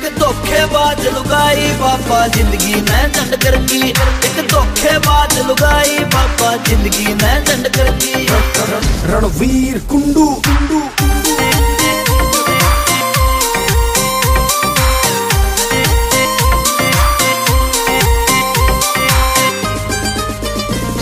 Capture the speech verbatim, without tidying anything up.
एक धोखेबाज लुगाई बाबा जिंदगी में झंड करगी, एक धोखेबाज लुगाई बाबा जिंदगी में झंड करगी। रणवीर कुंडू